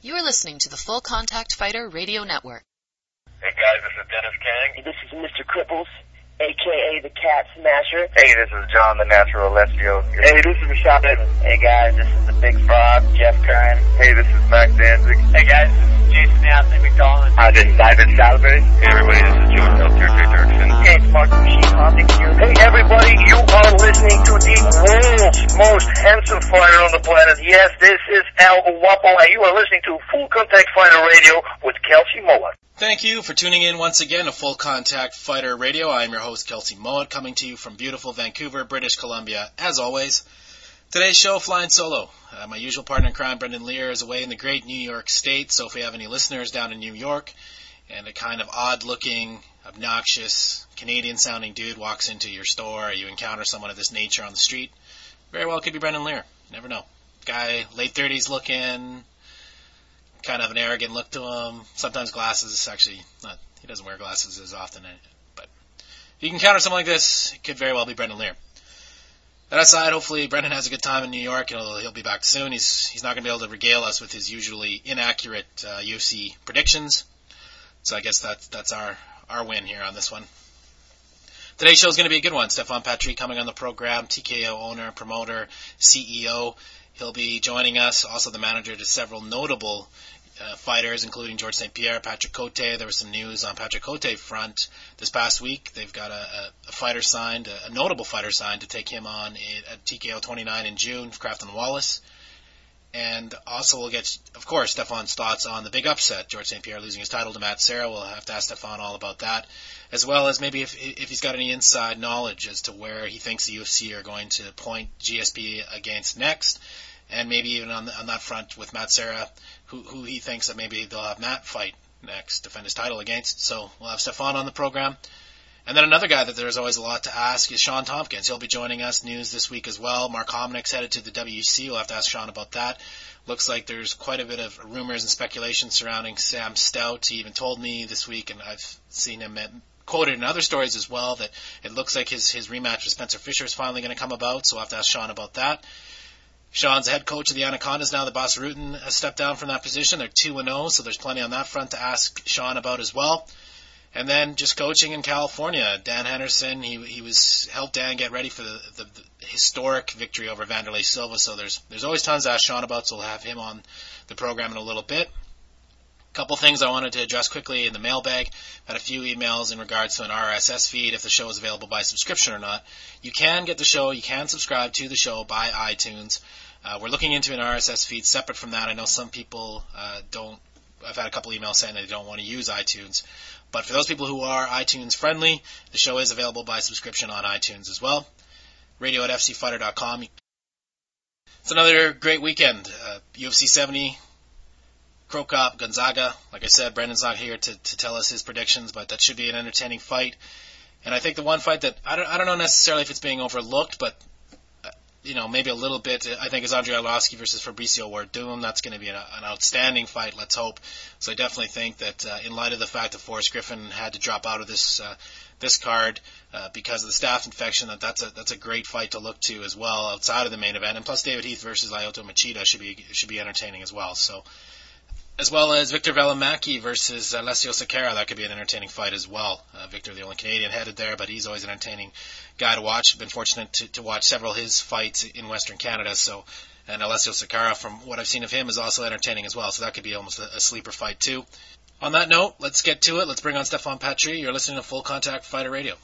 You are listening to the Full Contact Fighter Radio Network. Hey guys, this is Dennis Kang. This is Mr. Cripples, a.k.a. the Cat Smasher. Hey, this is John the Natural Alessio. Hey, this is Rashad Evans. Hey guys, this is the Big Frog, Jeff Curran. Hey, this is Mac Danzig. Hey guys, this is Jason Anthony McDonald. Hi, this is Ivan Salve. Hey everybody, this is Joe Meltzer Dirksen. Hey, it's Mark Machine Optics here. Hey everybody, you are listening to the world's most handsome fighter on the planet. Yes, this is Al Guapo, and you are listening to Full Contact Fighter Radio with Kelsey Mowat. Thank you for tuning in once again to Full Contact Fighter Radio. I am your host, Kelsey Mowat, coming to you from beautiful Vancouver, British Columbia, as always. Today's show, flying solo. My usual partner in crime, Brendan Lear, is away in the great New York State, so if we have any listeners down in New York, and a kind of odd-looking, obnoxious, Canadian-sounding dude walks into your store, or you encounter someone of this nature on the street, very well could be Brendan Lear. You never know. Guy, late 30s looking, kind of an arrogant look to him. Sometimes glasses, actually, he doesn't wear glasses as often, but if you encounter someone like this, it could very well be Brendan Lear. That aside, hopefully Brendan has a good time in New York, and he'll be back soon. He's not going to be able to regale us with his usually inaccurate UFC predictions, so I guess that's our win here on this one. Today's show is going to be a good one. Stefan Patry coming on the program, TKO owner, promoter, CEO. He'll be joining us, also the manager to several notable fighters, including George St. Pierre, Patrick Cote. There was some news on Patrick Cote front this past week. They've got a fighter signed, a notable fighter signed to take him on at TKO 29 in June, Crafton Wallace. And also we'll get, of course, Stefan's thoughts on the big upset, George St. Pierre losing his title to Matt Serra. We'll have to ask Stefan all about that, as well as maybe if he's got any inside knowledge as to where he thinks the UFC are going to point GSP against next, and maybe even on that front with Matt Serra, who he thinks that maybe they'll have Matt fight next, defend his title against. So we'll have Stefan on the program. And then another guy that there's always a lot to ask is Sean Tompkins. He'll be joining us, news this week as well. Mark Hominick's headed to the WEC. We'll have to ask Sean about that. Looks like there's quite a bit of rumors and speculation surrounding Sam Stout. He even told me this week, and I've seen him quoted in other stories as well, that it looks like his rematch with Spencer Fisher is finally going to come about, so we'll have to ask Sean about that. Sean's the head coach of the Anacondas now that Bas Rutten has stepped down from that position. They're 2-0, so there's plenty on that front to ask Sean about as well. And then just coaching in California, Dan Henderson, he was helped Dan get ready for the historic victory over Vanderlei Silva, so there's always tons to ask Sean about, so we'll have him on the program in a little bit. A couple things I wanted to address quickly in the mailbag. Had a few emails in regards to an RSS feed, if the show is available by subscription or not. You can get the show, you can subscribe to the show by iTunes. We're looking into an RSS feed separate from that. I know some people don't. I've had a couple emails saying they don't want to use iTunes. But for those people who are iTunes friendly, the show is available by subscription on iTunes as well. Radio at fcfighter.com. It's another great weekend. UFC 70, Cro Cop, Gonzaga. Like I said, Brendan's not here to tell us his predictions, but that should be an entertaining fight. And I think the one fight that, I don't know necessarily if it's being overlooked, but maybe a little bit, I think, is Andrei Arlovsky versus Fabricio Werdum. That's going to be an outstanding fight, let's hope. So I definitely think that in light of the fact that Forrest Griffin had to drop out of this card because of the staph infection, that's a great fight to look to as well outside of the main event. And plus David Heath versus Lyoto Machida should be entertaining as well. So, as well as Victor Velimaki versus Alessio Sakara, that could be an entertaining fight as well. Victor, the only Canadian headed there, but he's always an entertaining guy to watch. Been fortunate to watch several of his fights in Western Canada, and Alessio Sakara, from what I've seen of him, is also entertaining as well, so that could be almost a sleeper fight too. On that note, let's get to it. Let's bring on Stefan Patry. You're listening to Full Contact Fighter Radio.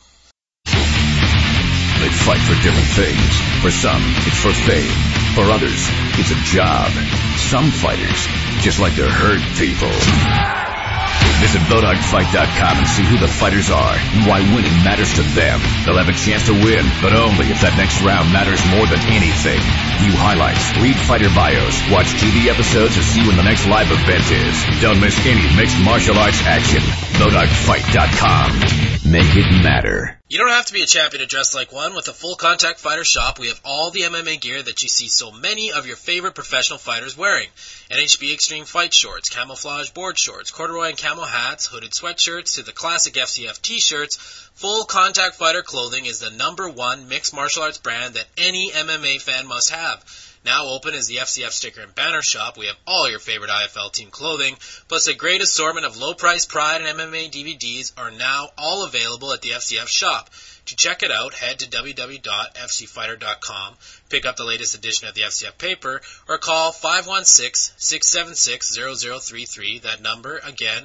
They fight for different things. For some, it's for fame. For others, it's a job. Some fighters just like to hurt people. Visit BowDogFight.com and see who the fighters are and why winning matters to them. They'll have a chance to win, but only if that next round matters more than anything. View highlights, read fighter bios, watch TV episodes, or see when the next live event is. Don't miss any mixed martial arts action. BowDogFight.com. Make it matter. You don't have to be a champion to dress like one. With the Full Contact Fighter shop, we have all the MMA gear that you see so many of your favorite professional fighters wearing. NHB Extreme Fight Shorts, camouflage board shorts, corduroy and camo hats, hooded sweatshirts, to the classic FCF t-shirts. Full Contact Fighter clothing is the #1 mixed martial arts brand that any MMA fan must have. Now open is the FCF sticker and banner shop. We have all your favorite IFL team clothing, plus a great assortment of low-price Pride and MMA DVDs are now all available at the FCF shop. To check it out, head to www.fcfighter.com, pick up the latest edition of the FCF paper, or call 516-676-0033. That number, again,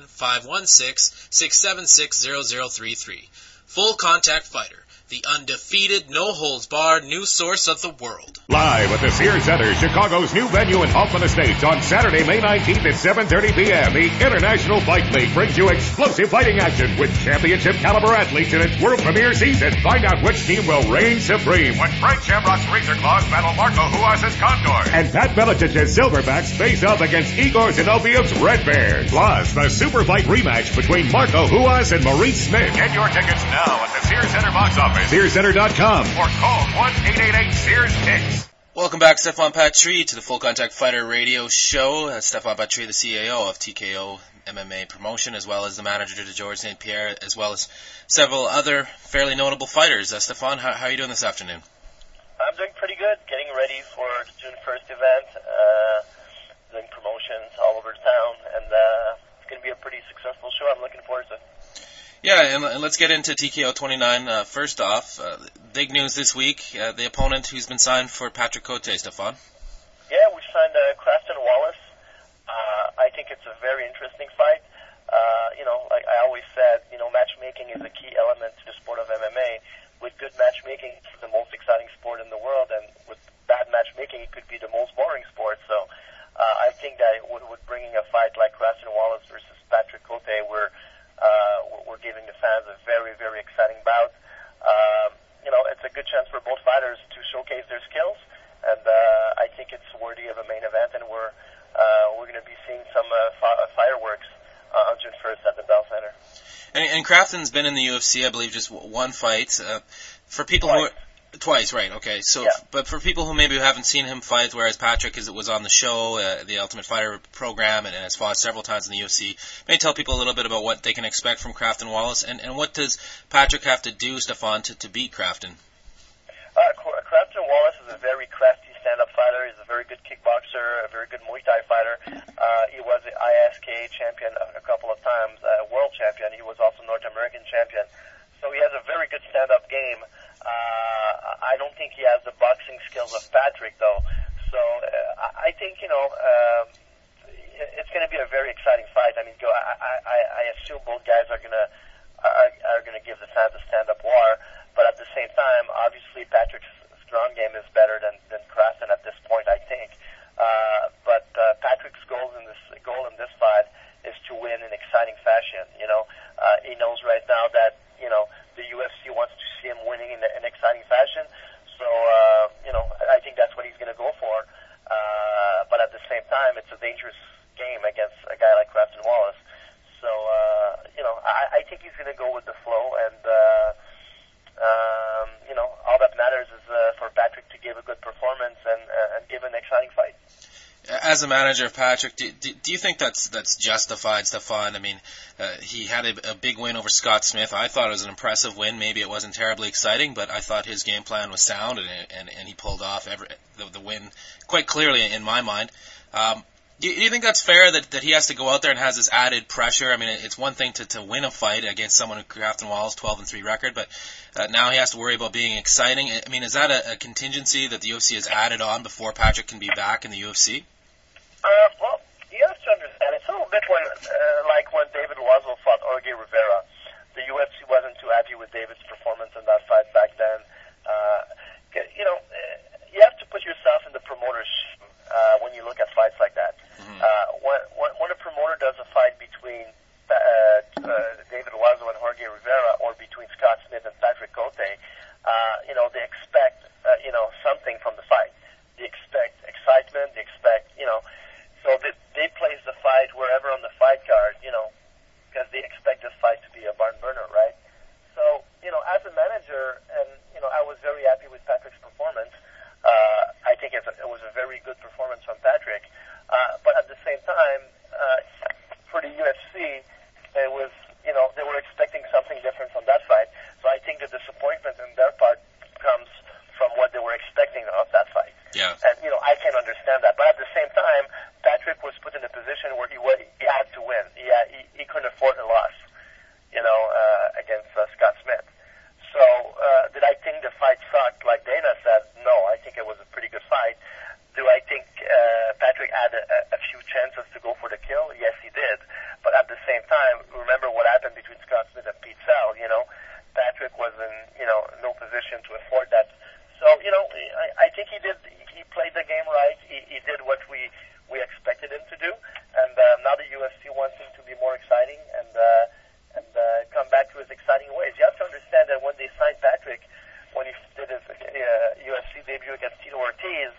516-676-0033. Full Contact Fighter, the undefeated, no-holds-barred new source of the world. Live at the Sears Center, Chicago's new venue in Hoffman Estates on Saturday, May 19th at 7:30 p.m. The International Fight League brings you explosive fighting action with championship-caliber athletes in its world premiere season. Find out which team will reign supreme when Frank Shamrock's Razor Claws battle Marco Huas's Condor, and Pat Militich's Silverbacks face off against Igor Zinoviev's Red Bears. Plus, the super fight rematch between Marco Huas and Maurice Smith. Get your tickets now at the Sears Center box office, SearsCenter.com, or call 1-888-SEARS-TICKS. Welcome back, Stephane Patry, to the Full Contact Fighter radio show. Stephane Patry, the CAO of TKO MMA Promotion, as well as the manager to Georges St. Pierre, as well as several other fairly notable fighters. Stephane, how are you doing this afternoon? I'm doing pretty good, getting ready for the June 1st event, doing promotions all over town, and it's going to be a pretty successful show. I'm looking forward to it. Yeah, and let's get into TKO 29. First off, big news this week, the opponent who's been signed for Patrick Cote, Stephane. Yeah, we signed Crafton Wallace. I think it's a very interesting fight. Like I always said, matchmaking is a key element to the sport of MMA. With good matchmaking, it's the most exciting sport in the world, and with bad matchmaking, it could be the most boring sport. So I think that with bringing a fight like Crafton Wallace versus Patrick Cote, we're giving the fans a very, very exciting bout. It's a good chance for both fighters to showcase their skills, and I think it's worthy of a main event, and we're going to be seeing some fireworks on June 1st at the Bell Center. And Crafton's been in the UFC, I believe, just one fight. For people who Twice, right? Okay. So, yeah. But for people who maybe haven't seen him fight, whereas Patrick was on the show, the Ultimate Fighter program, and has fought several times in the UFC, maybe tell people a little bit about what they can expect from Crafton Wallace, and what does Patrick have to do, Stephane, to beat Crafton? Crafton Wallace is a very crafty stand-up fighter. He's a very good kickboxer, a very good Muay Thai fighter. He was the ISKA champion a couple of times, world champion. He was also North American champion. So he has a very good stand-up game. I don't think he has the boxing skills of Patrick, though. So I think, it's going to be a very exciting fight. I mean, I assume both guys are going to give the fans a stand-up war. But at the same time, obviously, Patrick's strong game is better than Crafton at this point, I think. But Patrick's goal in this fight is to win in exciting fashion. He knows right now that the UFC wants to see him winning in an exciting fashion. So I think that's what he's going to go for. But at the same time, it's a dangerous game against a guy like Crafton Wallace. So I think he's going to go with the flow, and all that matters is for Patrick to give a good performance and give an exciting fight. As a manager of Patrick, do you think that's justified, Stephane? I mean, he had a big win over Scott Smith. I thought it was an impressive win. Maybe it wasn't terribly exciting, but I thought his game plan was sound, and he pulled off the win quite clearly in my mind. Do you think that's fair that he has to go out there and has this added pressure? I mean, it's one thing to win a fight against someone who Crafton Wallace 12-3 record, but now he has to worry about being exciting. I mean, is that a contingency that the UFC has added on before Patrick can be back in the UFC? Well, you have to understand, it's a little bit like when David Loiseau fought Jorge Rivera. The UFC wasn't too happy with David's performance in that fight back then. You have to put yourself in the promoter's shoes when you look at fights like that. Mm-hmm. When a promoter does a fight between David Loiseau and Jorge Rivera, or between Scott Smith and Patrick Cote, they expect something from the fight. They expect excitement. They expect so they place the fight wherever on the fight card, because they expect this fight to be a barn burner, right? So as a manager, and I was very happy with Patrick's performance. I think it was a very good performance from Patrick. But at the same time, for the UFC, it was, they were expecting something different from that fight. So I think the disappointment in their part comes from what they were expecting of that fight. Yeah. And, I can understand that. But at the same time, Patrick was put in a position where he had to win. He couldn't afford a loss, against Scott Smith. So, did I think the fight sucked like Dana said? No, I think it was a pretty good fight. Do I think Patrick had a few chances to go for the kill? Yes, he did. But at the same time, remember what happened between Scott Smith and Pete Sell, Patrick was in, no position to afford that. So, I think he played the game right. He did what we expected him to do. And now the UFC wants him to be more exciting and come back to his exciting ways. You have to understand that when they signed Patrick, when he did his UFC debut against Tito Ortiz,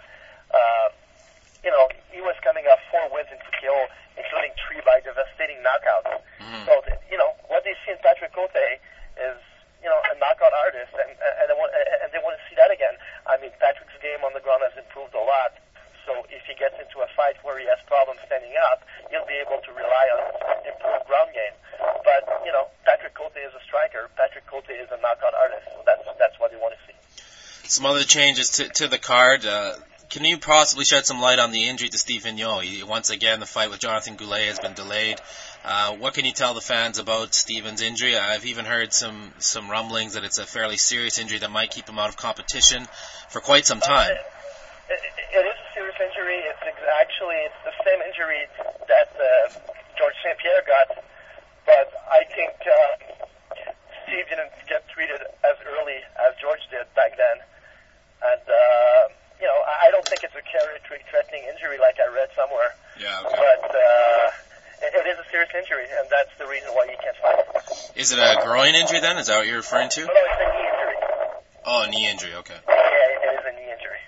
he was coming off 4 wins in TKO, including 3 by devastating knockouts. Mm-hmm. So, what they see in Patrick Cote is, a knockout artist, and they want to see that again. I mean, Patrick's game on the ground has improved a lot. So if he gets into a fight where he has problems standing up, he'll be able to rely on improved ground game. But, Patrick Cote is a striker. Patrick Cote is a knockout artist. So that's what they want to see. Some other changes to the card. Can you possibly shed some light on the injury to Steve Vigneault? Once again, the fight with Jonathan Goulet has been delayed. What can you tell the fans about Steven's injury? I've even heard some rumblings that it's a fairly serious injury that might keep him out of competition for quite some time. It is a serious injury. It's the same injury that George St. Pierre got, but I think Steve didn't get treated as early as George did back then. And, I don't think it's a career-threatening injury like I read somewhere. Yeah, okay. But it is a serious injury, and that's the reason why he can't fight. Is it a groin injury then? Is that what you're referring to? No, it's a knee injury. Oh, a knee injury, okay. Yeah, it is a knee injury.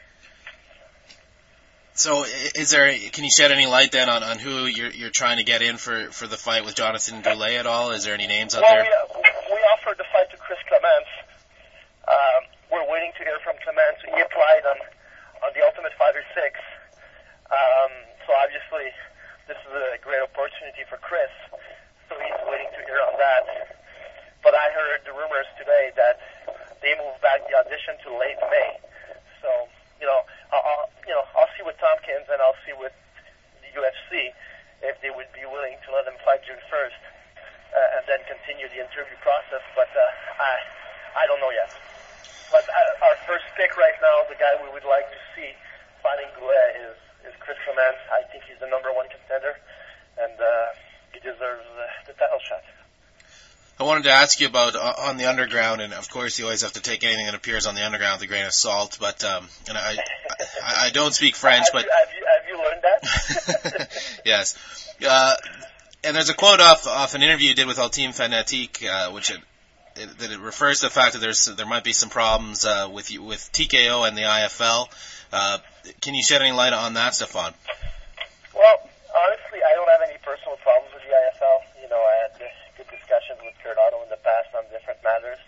So, can you shed any light then on who you're trying to get in for the fight with Jonathan Goulet at all? Is there any names out there? We offered the fight to Chris Clements. We're waiting to hear from Clements. He applied on the Ultimate Fighter 6. So obviously, this is a great opportunity for Chris. So he's waiting to hear on that. But I heard the rumors today that they moved back the audition to late May. So, I'll see with Tompkins and I'll see with the UFC if they would be willing to let him fight June 1st and then continue the interview process. But I don't know yet. But our first pick right now, the guy we would like to see fighting Goulet is Chris Clements. I think he's the number 1 contender, and he deserves the title shot. I wanted to ask you about on the underground, and of course you always have to take anything that appears on the underground with a grain of salt. But and I don't speak French, but have you learned that? Yes. And there's a quote off an interview you did with Ultime Fanatique, which it refers to the fact that there might be some problems with TKO and the IFL. Can you shed any light on that, Stefan? Well, honestly, I don't have any personal problems with the IFL. I had good discussions with Kurt Otto in the past on different matters.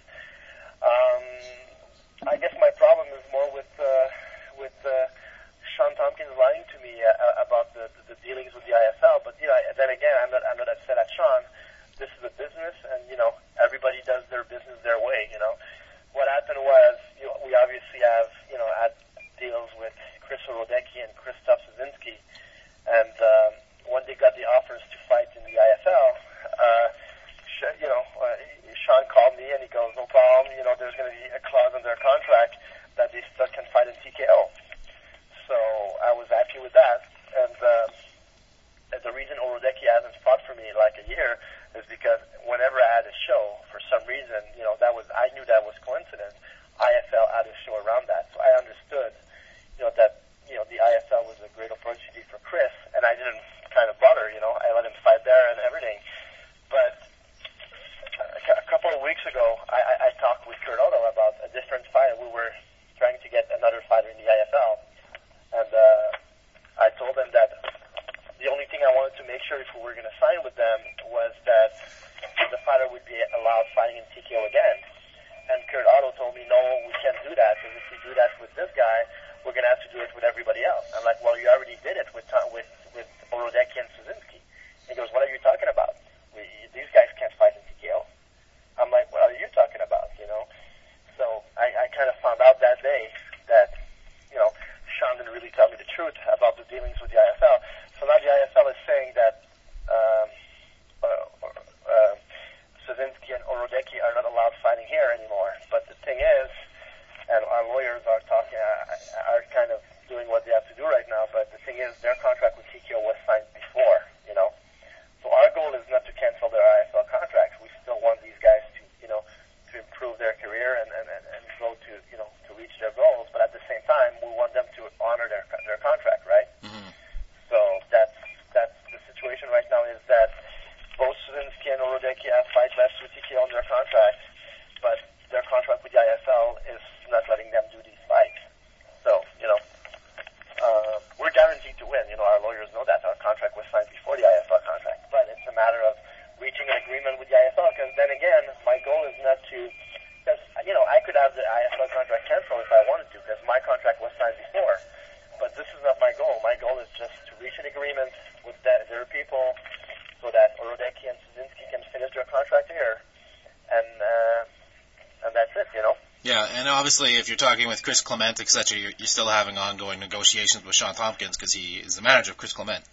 I guess my problem is more with Sean Tompkins lying to me about the dealings with the IFL. But then again, I'm not upset at Sean. This is a business, and everybody does their business their way. What happened was we obviously have had deals with Chris Orodecki and Krzysztof Szynski, and when they got the offers to fight in the IFL, Sean called me and he goes, "No problem. There's going to be a clause in their contract that they still can fight in TKO." So I was happy with that, and the reason Orodecki hasn't fought for me in like a year is because whenever I had a show, for some reason, I knew that was coincidence. IFL had a show around that, so I understood, that the IFL was a great opportunity for Chris, and I didn't kind of bother. I let him fight there and everything. But a couple of weeks ago, I talked with Kurt Otto about a different fight. We were trying to get another fighter in the IFL, and I told him that the only thing I wanted to make sure if we were going to sign with them was that the fighter would be allowed fighting in TKO again. And Kurt Otto told me, no, we can't do that, because if we do that with this guy, we're going to have to do it with everybody else. I'm like, well, you already did it with Orodecki and Szynski. He goes, what are you talking about? These guys can't fight in TKO. I'm like, what are you talking about, So I kind of found out that day that, Sean didn't are kind of doing what they have to do right now. But the thing is, their contract with TKO was signed before, you know. So our goal is not to cancel their IFL contracts. We still want these guys to, you know, to improve their career and go to, you know, to reach their goals. But at the same time, we want them to honor their contract, right? Mm-hmm. So that's the situation right now, is that both Studzinski and Orodecki have fight left with TKO on their contract, but their contract with the IFL is not letting them do these fights. So, you know, we're guaranteed to win. You know, our lawyers know that. Our contract was signed before the IFL contract. But it's a matter of reaching an agreement with the IFL, because then again, my goal is not to, because, you know, I could have the IFL contract canceled if I wanted to, because my contract was signed before. But this is not my goal. My goal is just to reach an agreement with their people so that Orodecki and Studzinski can finish their contract here. And that's it, you know. Yeah, and obviously if you're talking with Chris Clement, etc., you're still having ongoing negotiations with Sean Tompkins, because he is the manager of Chris Clement.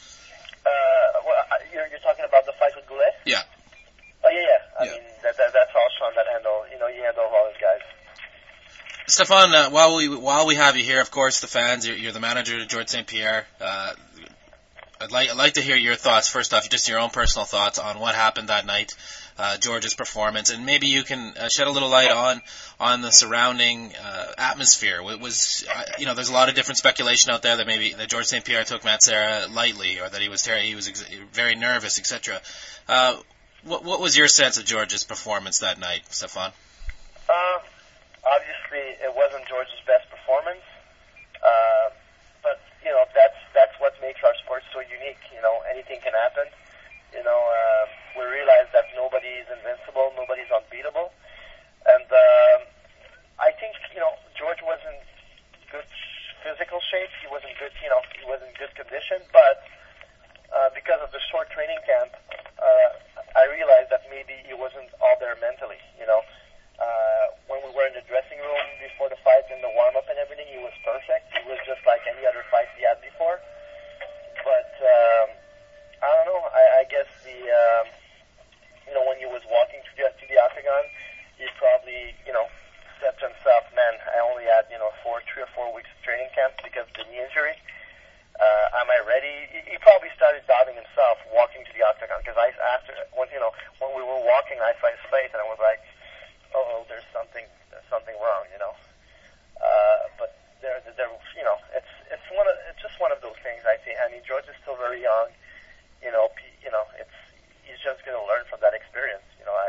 You're talking about the fight with Goulet? Yeah. Oh, yeah. I mean, that's all Sean that handle. You know, he handles all his guys. Stefan, while we have you here, of course, the fans, you're the manager of George St. Pierre. I'd like to hear your thoughts, first off, just your own personal thoughts on what happened that night, George's performance, and maybe you can shed a little light on the surrounding atmosphere. It was, you know, there's a lot of different speculation out there that maybe that George St. Pierre took Matt Serra lightly, or that he was very nervous, etc. What was your sense of George's performance that night, Stefan? Obviously, it wasn't George's best performance. But, you know, that's what makes our sport so unique. You know, anything can happen. You know, we realize that nobody is invincible, nobody's unbeatable. And I think, you know, George was in good physical shape. He was in good, you know, he was in good condition. But because of the short training camp, I realized that maybe he wasn't all there mentally, you know. When we were in the dressing room before the fight and the warm-up and everything, he was perfect. He was just like any other fight he had before. But I don't know. I guess you know, when he was walking to the octagon, he probably, you know, said to himself, "Man, I only had, you know, 3 or 4 weeks of training camp because of the knee injury. Am I ready?" He probably started doubting himself walking to the octagon, because when we were walking, I saw his face and I was like, "Oh, there's something wrong," you know. But there, you know, it's just one of those things. I think. I mean, George is still very young. You know, he's just going to learn from that experience. You know,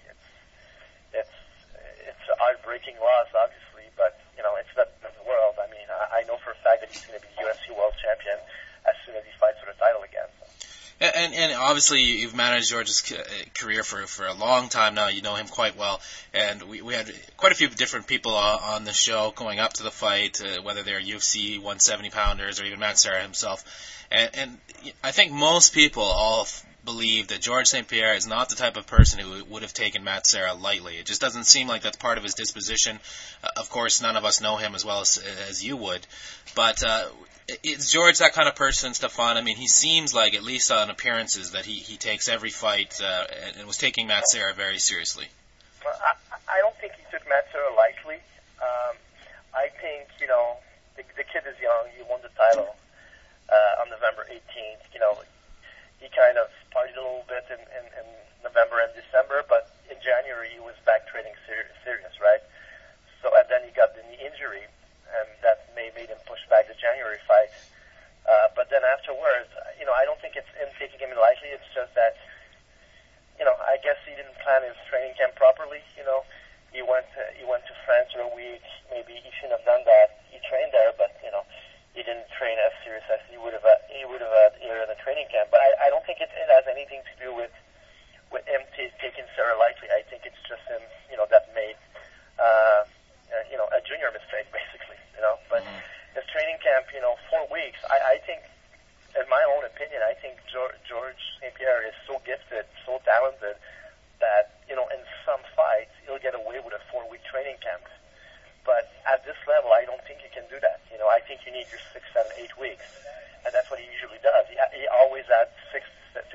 it's a heartbreaking loss, obviously, but you know, it's not the world. I mean, I know for a fact that he's going to be UFC World Champion as soon as he fights for the title again. And obviously you've managed George's career for a long time now. You know him quite well, and we had quite a few different people on the show going up to the fight, whether they're UFC 170 pounders or even Matt Serra himself. And I think most people all believe that George St. Pierre is not the type of person who would have taken Matt Serra lightly. It just doesn't seem like that's part of his disposition. Of course, none of us know him as well as you would, but is George that kind of person, Stefan? I mean, he seems like, at least on appearances, that he takes every fight and was taking Matt Serra very seriously. Well, I don't think he took Matt Serra lightly. I think, you know, the kid is young. He won the title on November 18th. You know, he kind of partied a little bit in November and December, but in January he was back training serious, right? So, and then he got the knee injury, and that made him push back the January fight. But then afterwards, you know, I don't think it's him taking him lightly. It's just that, you know, I guess he didn't plan his training camp properly. You know, he went to France for a week. Maybe he shouldn't have done that. He trained there, but you know, he didn't train as serious as he would have had here in the training camp. But I don't think it has anything to do with him taking Serra lightly. I think it's just him, you know, that made you know, a junior mistake, basically, you know. But his training camp, you know, 4 weeks, I think, in my own opinion, I think George St. Pierre is so gifted, so talented, that, you know, in some fights, he'll get away with a 4-week training camp. But at this level, I don't think you can do that. You know, I think you need your 6, 7, 8 weeks. And that's what he usually does. He always had 6 to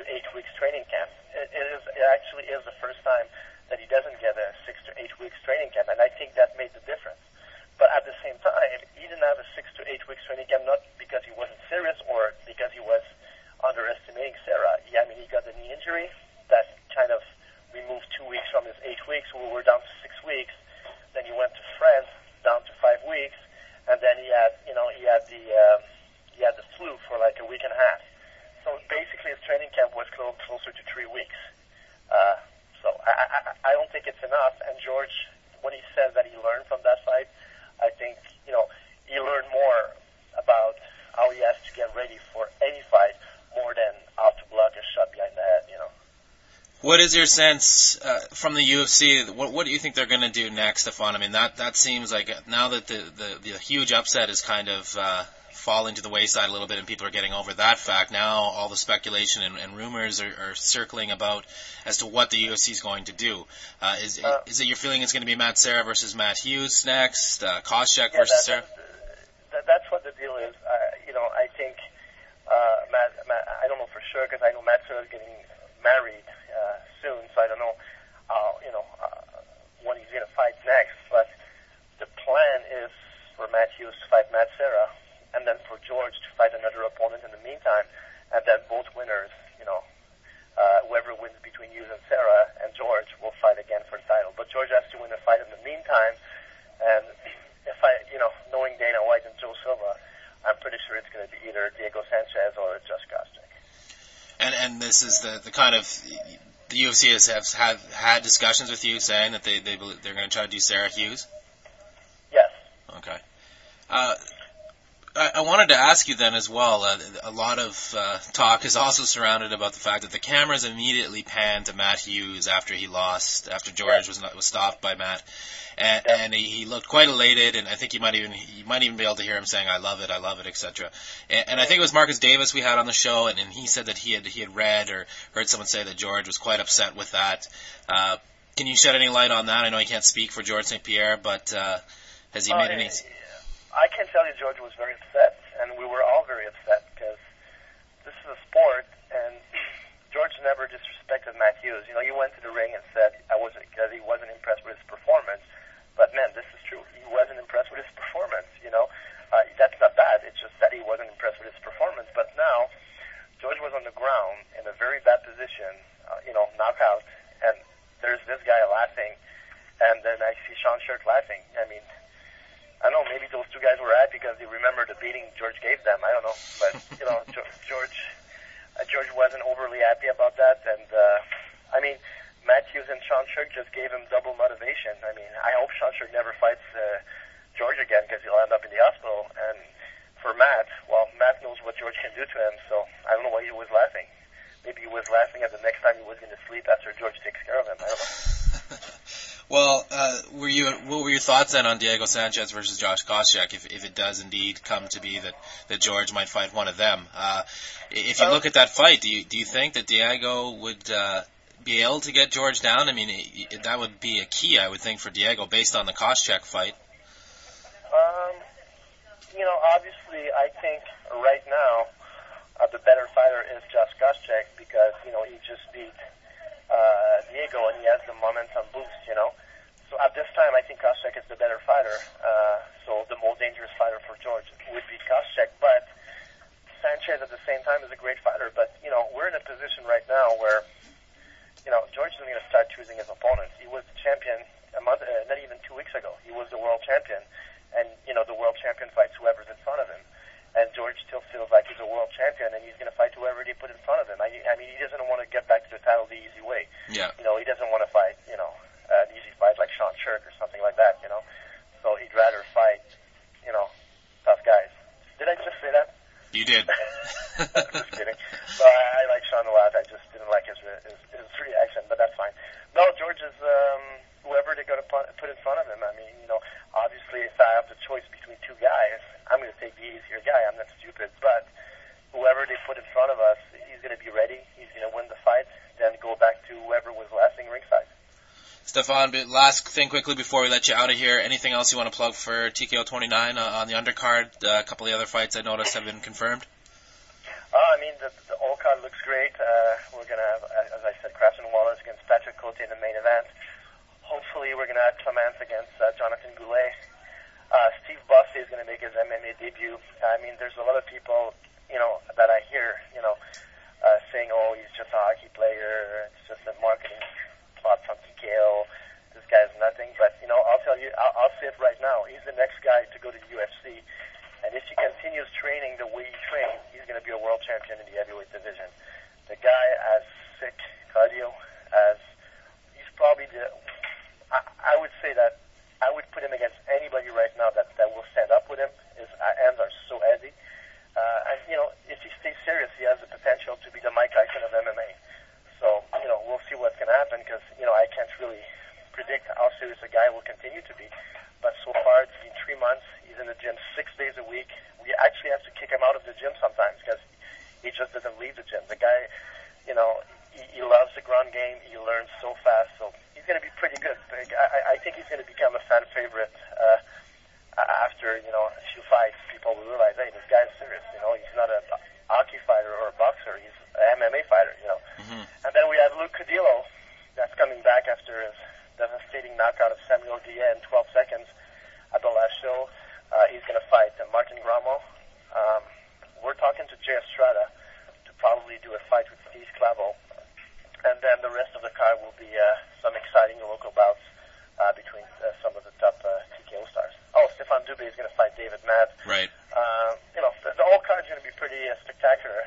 3 weeks. So I don't think it's enough. And George, when he says that he learned from that fight, I think, he learned more about how he has to get ready for any fight more than how to block a shot behind the head, What is your sense from the UFC? What do you think they're going to do next, Stefan? I mean, that seems like now that the huge upset is kind of falling to the wayside a little bit and people are getting over that fact, now all the speculation and rumors are circling about as to what the UFC is going to do. Is it your feeling it's going to be Matt Serra versus Matt Hughes next? Koscheck versus Serra? That's what the deal is. I think Matt, I don't know for sure because I know Matt Serra is getting married soon, so I don't know when he's going to fight next. But the plan is for Matt Hughes to fight Matt Serra, and then for George to fight another opponent in the meantime, and then both winners, whoever wins between Hughes and Serra and George will fight again for the title. But George has to win a fight in the meantime, and if knowing Dana White and Joe Silva, I'm pretty sure it's going to be either Diego Sanchez or Josh Koscheck. And this is the kind of the UFC have had discussions with you saying that they're going to try to do Serra Hughes. Yes. Okay. I wanted to ask you then as well, a lot of talk is also surrounded about the fact that the cameras immediately panned to Matt Hughes after George was stopped by Matt. And he looked quite elated, and I think you might even be able to hear him saying, I love it, etc. And I think it was Marcus Davis we had on the show, and he said that he had read or heard someone say that George was quite upset with that. Can you shed any light on that? I know he can't speak for George St. Pierre, but has he made any... I can tell you George was very upset, and we were all very upset, because this is a sport, and George never disrespected Matt Hughes. He went to the ring and said because he wasn't impressed with his performance. But man, this is true. He wasn't impressed with his performance. That's not bad. It's just that he wasn't impressed with his performance. But now, George was on the ground in a very bad position, knockout, and there's this guy laughing, and then I see Sean Sherk laughing. I mean, I don't know, maybe those two guys were happy because they remember the beating George gave them. I don't know. But, George wasn't overly happy about that. And, Matt Hughes and Sean Sherk just gave him double motivation. I mean, I hope Sean Sherk never fights George again because he'll end up in the hospital. And for Matt, Matt knows what George can do to him, so I don't know why he was laughing. Maybe he was laughing at the next time he was going to sleep after George takes care of him. I don't know. Well, what were your thoughts then on Diego Sanchez versus Josh Koscheck, if it does indeed come to be that George might fight one of them? If you look at that fight, do you think that Diego would be able to get George down? I mean, that would be a key, I would think, for Diego based on the Koscheck fight. Obviously, I think right now the better fighter is Josh Koscheck because, he just beat Diego and he has the momentum boost, So at this time, I think Koscheck is the better fighter. So the more dangerous fighter for George would be Koscheck. But Sanchez at the same time is a great fighter. But, we're in a position right now where, George is going to start choosing his opponents. He was the champion not even 2 weeks ago. He was the world champion. And, the world champion fights whoever's in front of him. And George still feels like he's a world champion, and he's going to fight whoever they put in front of him. I mean, he doesn't want to get back to the title the easy way. Yeah. He doesn't want to fight, an easy fight like Sean Sherk or something like that, So he'd rather fight, tough guys. Did I just say that? You did. Just kidding. So I like Sean a lot. I just didn't like his reaction, but that's fine. No, George is whoever they're going to put in front of him. I mean, obviously if I have the choice between two guys, I'm going to take the easier guy. I'm not stupid, but whoever they put in front of us, he's going to be ready. He's going to win the fight, then go back to whoever was laughing ringside. Stefan, last thing quickly before we let you out of here, anything else you want to plug for TKO 29 on the undercard? A couple of the other fights I noticed have been confirmed. The whole card looks great. We're going to have, as I said, Crafton Wallace against Patrick Cote in the main event. Hopefully we're going to have Clements against Jonathan Goulet. Steve Bussey is going to make his MMA debut. There's a lot of people, that I hear, saying, oh, he's just a hockey player. It's just a marketing plot from TKO. This guy's nothing. But, I'll tell you, I'll say it right now. He's the next guy to go to the UFC. And if he continues training the way he trains, he's going to be a world champion in the heavyweight division. The guy has sick because, I can't really predict how serious a guy will continue to be. But so far, it's been 3 months. He's in the gym 6 days a week. We actually have to kick him out of the gym sometimes because he just doesn't leave the gym. The guy, he loves the ground game. He learns so fast. So he's going to be pretty good. I think he's going to become a fan favorite after, a few fights. People will realize, hey, this guy's serious. He's not a hockey fighter or a boxer. He's an MMA fighter, Mm-hmm. And then we have Luke Cudillo that's coming back after his devastating knockout of Samuel Dia in 12 seconds at the last show. He's going to fight Martin Gramo. We're talking to Jay Estrada to probably do a fight with Steve Clavel. And then the rest of the card will be some exciting local bouts between some of the top TKO stars. Oh, Stefan Dubé is going to fight David Matt. Right. The whole card is going to be pretty spectacular.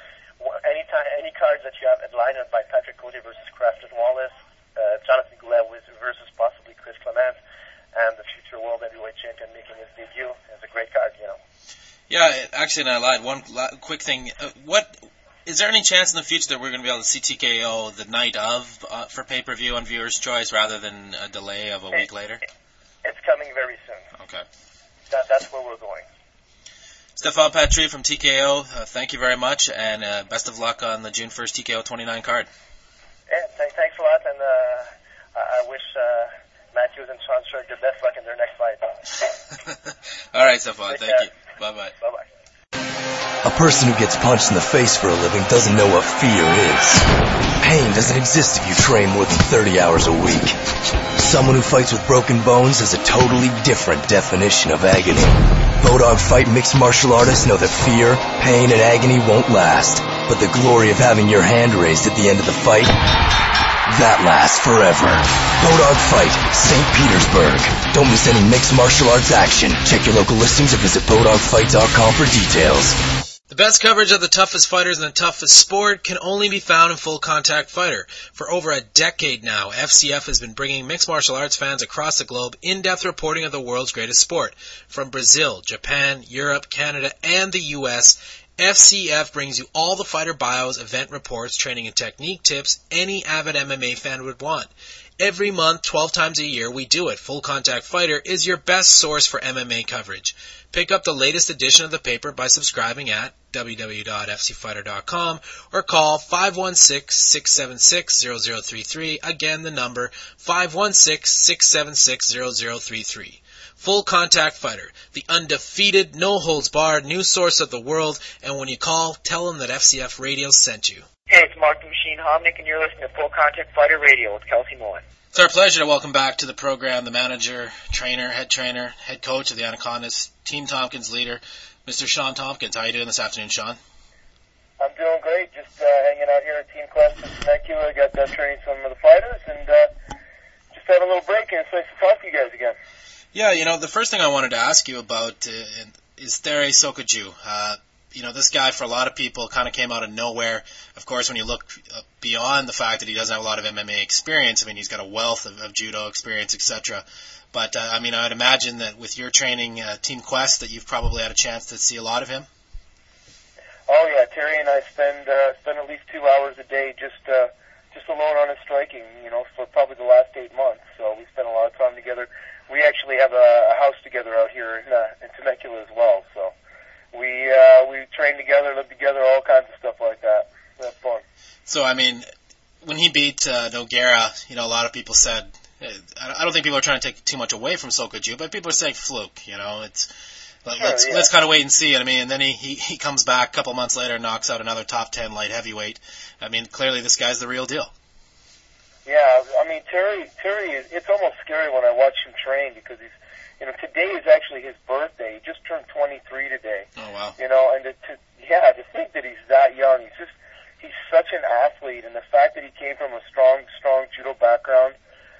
Any cards that you have headlined by Patrick Cody versus Crafton Wallace, Jonathan Goulet versus possibly Chris Clement, and the future world heavyweight champion making his debut is a great card, Yeah, actually, and I lied. One quick thing. Is there any chance in the future that we're going to be able to see TKO the night of for pay-per-view on Viewer's Choice rather than a delay of a week later? It's coming very soon. Okay. That's where we're going. Stefan Patry from TKO, thank you very much, and best of luck on the June 1st TKO 29 card. Yeah, thanks a lot, and I wish Matthews and Sean Strick the best luck in their next fight. All right, Stefan, thank you. Bye-bye. Bye-bye. A person who gets punched in the face for a living doesn't know what fear is. Pain doesn't exist if you train more than 30 hours a week. Someone who fights with broken bones has a totally different definition of agony. Bodog Fight mixed martial artists know that fear, pain, and agony won't last. But the glory of having your hand raised at the end of the fight, that lasts forever. Bodog Fight, St. Petersburg. Don't miss any mixed martial arts action. Check your local listings or visit bodogfight.com for details. The best coverage of the toughest fighters in the toughest sport can only be found in Full Contact Fighter. For over a decade now, FCF has been bringing mixed martial arts fans across the globe in-depth reporting of the world's greatest sport. From Brazil, Japan, Europe, Canada, and the U.S., FCF brings you all the fighter bios, event reports, training and technique tips any avid MMA fan would want. Every month, 12 times a year, we do it. Full Contact Fighter is your best source for MMA coverage. Pick up the latest edition of the paper by subscribing at www.fcfighter.com or call 516-676-0033. Again, the number 516-676-0033. Full Contact Fighter, the undefeated, no-holds-barred news source of the world. And when you call, tell them that FCF Radio sent you. Hey, it's Mark the Machine Homnick, and you're listening to Full Contact Fighter Radio with Kelsey Mullen. It's our pleasure to welcome back to the program the manager, head coach of the Anacondas, Team Tompkins leader, Mr. Sean Tompkins. How are you doing this afternoon, Sean? I'm doing great. Just hanging out here at Team Quest in Temecula. I got done training some of the fighters, and just having a little break, and it's nice to talk to you guys again. Yeah, the first thing I wanted to ask you about is Thierry Sokoudjou. This guy, for a lot of people, kind of came out of nowhere. Of course, when you look beyond the fact that he doesn't have a lot of MMA experience, he's got a wealth of judo experience, etc. But, I would imagine that with your training, Team Quest, that you've probably had a chance to see a lot of him. Oh, yeah. Terry and I spend at least 2 hours a day just alone on his striking, for probably the last 8 months. So we spend a lot of time together. We actually have a house together out here in Temecula as well, so we train together, live together, all kinds of stuff like that. That's fun. So, when he beat Nogueira, a lot of people said, I don't think people are trying to take too much away from Sokoudjou, but people are saying fluke, let's kind of wait and see. And then he comes back a couple months later and knocks out another top 10 light heavyweight. Clearly this guy's the real deal. Yeah, Terry it's almost scary when I watch him train because he's, today is actually his birthday. He just turned 23 today. Oh, wow. And to think that he's that young, he's such an athlete, and the fact that he came from a strong judo background,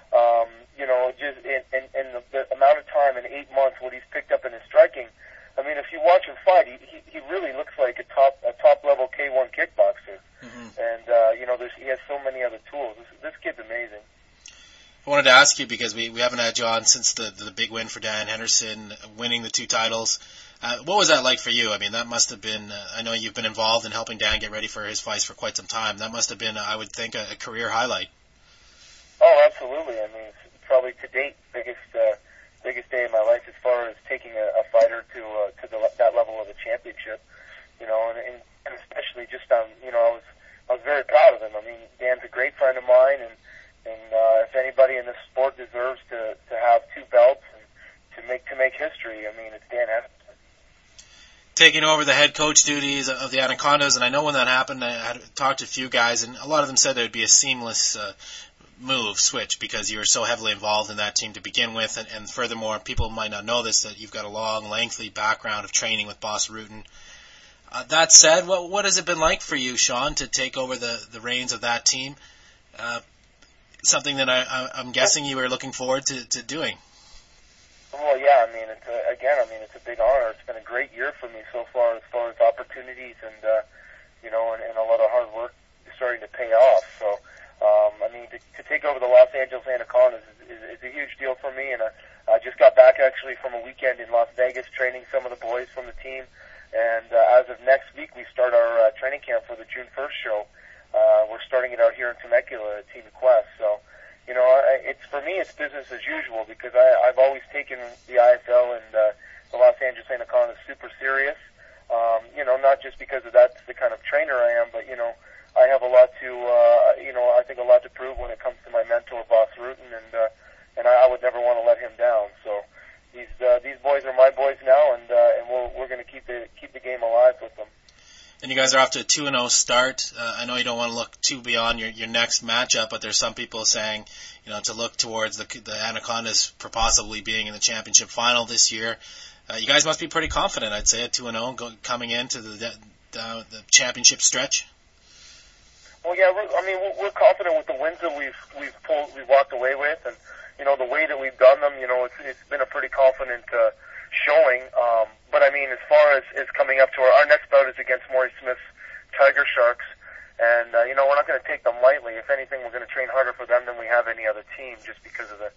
and the amount of time in 8 months what he's picked up in his striking. If you watch him fight, he really looks like a top level K1 kickboxer. Mm-hmm. And he has so many other tools. This kid's amazing. I wanted to ask you because we haven't had you on since the big win for Dan Henderson, winning the 2 titles. What was that like for you? That must have been, I know you've been involved in helping Dan get ready for his fights for quite some time. That must have been, I would think, a career highlight. Oh, absolutely. I mean, it's probably to date biggest day of my life as far as taking a fighter to that level of the championship. You know, and especially just you know, I was very proud of him. I mean, Dan's a great friend of mine, and if anybody in this sport deserves to have two belts and to make history, I mean, it's Dan Henderson. Taking over the head coach duties of the Anacondas, and I know when that happened, I had talked to a few guys, and a lot of them said it would be a seamless switch, because you were so heavily involved in that team to begin with, and furthermore, people might not know this, that you've got a long, lengthy background of training with Bas Rutten. That said, what has it been like for you, Sean, to take over the reins of that team? Something that I'm guessing you were looking forward to doing. Well, yeah, I mean, it's a big honor. It's been a great year for me so far as opportunities and you know, and a lot of hard work is starting to pay off. So, I mean, to take over the Los Angeles Anacondas is a huge deal for me, and I just got back actually from a weekend in Las Vegas training some of the boys from the team, and as of next week we start our training camp for the June 1st show. We're starting it out here in Temecula at Team Quest. So, you know, it's for me, it's business as usual, because I've always taken the IFL and the Los Angeles Anacondas super serious. You know, not just because of that's the kind of trainer I am, but, you know, I have a lot to, you know, I think a lot to prove when it comes to my mentor, Bas Rutten, and I would never want to let him down. So these boys are my boys now, and we're going to keep the game alive with them. And you guys are off to a 2-0 start. I know you don't want to look too beyond your next matchup, but there's some people saying, you know, to look towards the Anacondas for possibly being in the championship final this year. You guys must be pretty confident, I'd say, at 2-0 coming into the championship stretch. Well, yeah, we're confident with the wins that we've walked away with, and you know, the way that we've done them. You know, it's been a pretty confident showing. But I mean, as far as coming up to our next bout is against Maury Smith's Tiger Sharks, and you know, we're not going to take them lightly. If anything, we're going to train harder for them than we have any other team, just because of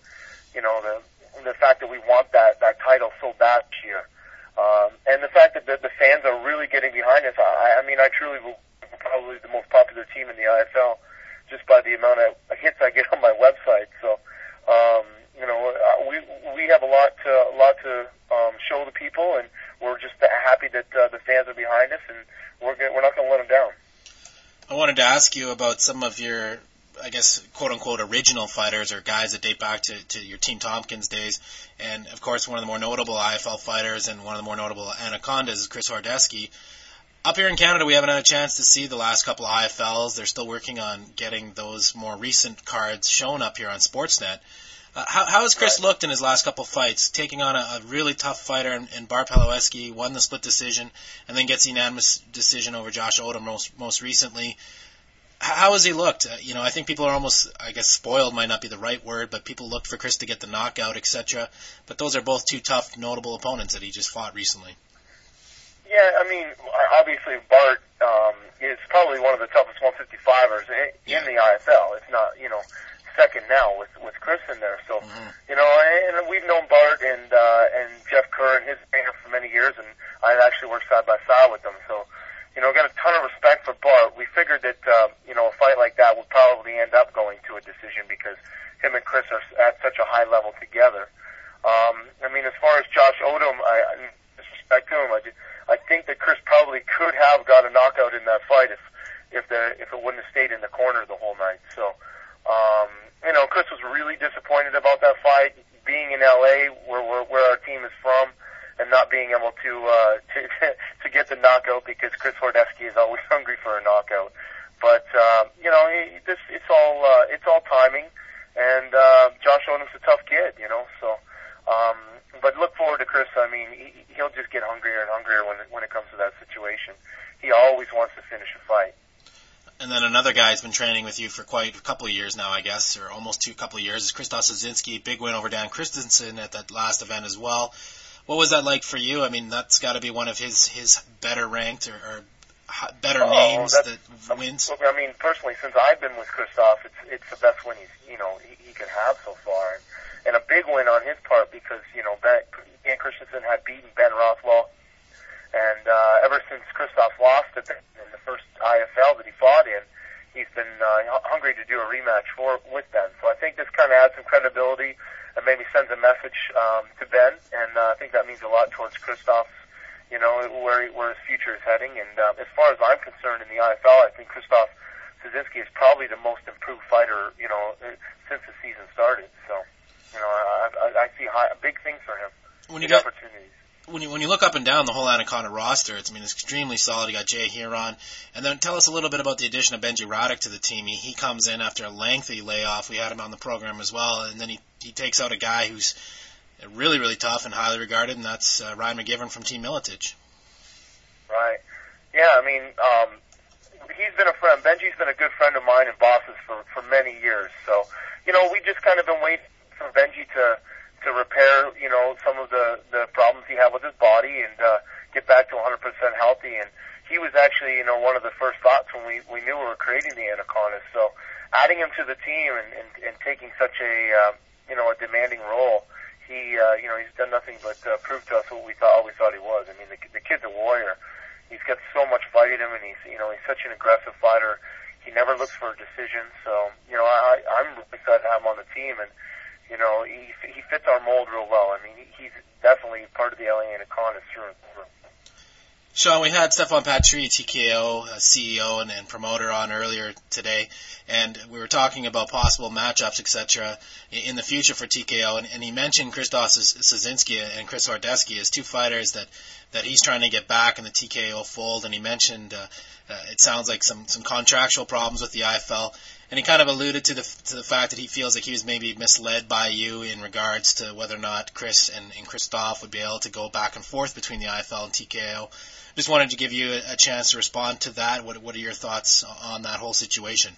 the fact that we want that title so bad this year, and the fact that the fans are really getting behind us. I mean, I truly will probably the most popular team in the IFL, just by the amount of hits I get on my website. So, you know, we have a lot to show the people, and we're just happy that the fans are behind us, and we're not going to let them down. I wanted to ask you about some of your, I guess, quote-unquote original fighters, or guys that date back to your Team Tompkins days. And, of course, one of the more notable IFL fighters and one of the more notable Anacondas is Chris Hordesky. Up here in Canada, we haven't had a chance to see the last couple of IFLs. They're still working on getting those more recent cards shown up here on Sportsnet. How has Chris looked in his last couple of fights, taking on a really tough fighter in Bart Pawlowski, won the split decision, and then gets the unanimous decision over Josh Odom most recently? How has he looked? You know, I think people are almost, I guess, spoiled might not be the right word, but people looked for Chris to get the knockout, etc. But those are both two tough, notable opponents that he just fought recently. Yeah, I mean, obviously Bart is probably one of the toughest 155ers in the IFL. It's not, you know, second now with Chris in there. So, you know, and we've known Bart and Jeff Kerr and his trainer for many years, and I've actually worked side by side with them. So, you know, got a ton of respect for Bart. We figured that, you know, a fight like that would probably end up going to a decision because him and Chris are at such a high level together. I mean, as far as Josh Odom, I disrespect to him, I think that Chris probably could have got a knockout in that fight if it wouldn't have stayed in the corner the whole night. So, you know, Chris was really disappointed about that fight, being in LA where our team is from, and not being able to get the knockout because Chris Hordesky is always hungry for a knockout. But you know, it's all timing, and Josh Odom's a tough kid, you know. So, but look forward to Chris. I mean, he'll just get hungrier and hungrier when it comes to that situation. He always wants to finish a fight. And then another guy who's been training with you for quite a couple of years now, I guess, or almost couple of years, is Krzysztof Sosinski. Big win over Dan Christensen at that last event as well. What was that like for you? I mean, that's got to be one of his better ranked or better names that wins. I mean, personally, since I've been with Krzysztof, it's the best win he could have so far, and a big win on his part because, you know, Dan Christensen had beaten Ben Rothwell, and ever since Krzysztof lost in the first IFL that he fought in, he's been hungry to do a rematch with Ben. So I think this kind of adds some credibility and maybe sends a message to Ben, and I think that means a lot towards Christoph's, where his future is heading. And as far as I'm concerned in the IFL, I think Krzysztof Szynski is probably the most improved fighter, since the season started. So, I see big things for him. Big opportunities. When you look up and down the whole Anaconda roster, it's extremely solid. You got Jay Huron, and then tell us a little bit about the addition of Benji Radek to the team. He comes in after a lengthy layoff. We had him on the program as well, and then he takes out a guy who's really, really tough and highly regarded, and that's Ryan McGivern from Team Miletich. Right. Yeah, he's been a friend. Benji's been a good friend of mine and boss's for many years. So, we just kind of been waiting for Benji to repair, some of the problems he had with his body and get back to 100% healthy. And he was actually, one of the first thoughts when we knew we were creating the Anacondas. So adding him to the team and taking such a demanding role, he's done nothing but prove to us what we always thought he was. The kid's a warrior. He's got so much fight in him, and he's such an aggressive fighter. He never looks for a decision. So, I'm really excited to have him on the team, and he fits our mold real well. He's definitely part of the LA Anacondas through and through. Sean, we had Stefan Patry, TKO CEO and promoter, on earlier today, and we were talking about possible matchups, etc., in the future for TKO, and he mentioned Krzysztof Szynski and Chris Hordesky as two fighters that he's trying to get back in the TKO fold, and he mentioned it sounds like some contractual problems with the IFL, and he kind of alluded to the fact that he feels like he was maybe misled by you in regards to whether or not Chris and Krzysztof would be able to go back and forth between the IFL and TKO. Just wanted to give you a chance to respond to that. What are your thoughts on that whole situation?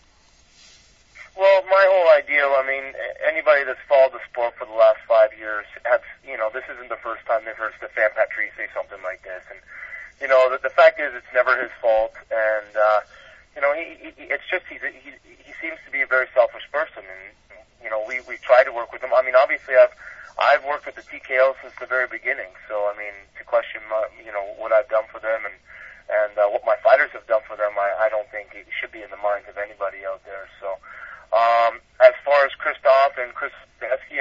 Well, my whole idea, anybody that's followed the sport for the last 5 years this isn't the first time they've heard Stefan Patry say something like this. And, the fact is it's never his fault. And, it's just he seems to be a very selfish person. And, we try to work with him. Obviously I've worked with the TKO since the very beginning. So, to question, what I've done for them and what my fighters have done for them, I don't think it should be in the minds of anybody out there. So, as far as Krzysztof and Chris Hordesky,